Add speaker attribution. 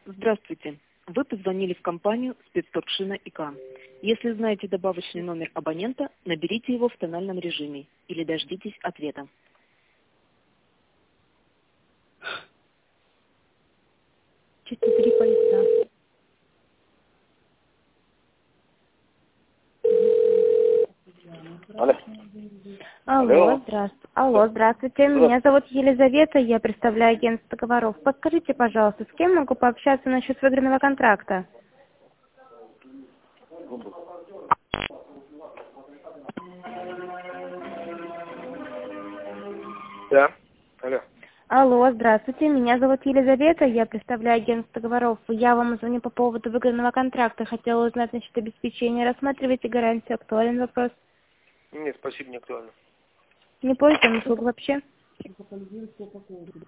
Speaker 1: Здравствуйте. Вы позвонили в компанию спецторгшина ИК. Если знаете добавочный номер абонента, наберите его в тональном режиме или дождитесь ответа.
Speaker 2: Чисто 3 полиса.
Speaker 3: Алло.
Speaker 2: Алло, здравствуйте. Меня зовут Елизавета, я представляю агентство договоров. Подскажите, пожалуйста, с кем могу пообщаться насчет выигранного контракта?
Speaker 3: Да. Алло.
Speaker 2: Алло, здравствуйте. Меня зовут Елизавета, я представляю агентство договоров. Я вам звоню по поводу выигранного контракта. Хотела узнать насчет обеспечения. Рассматриваете гарантию? Актуален вопрос.
Speaker 3: Нет, спасибо, не актуально.
Speaker 2: Не пользуем услуг вообще?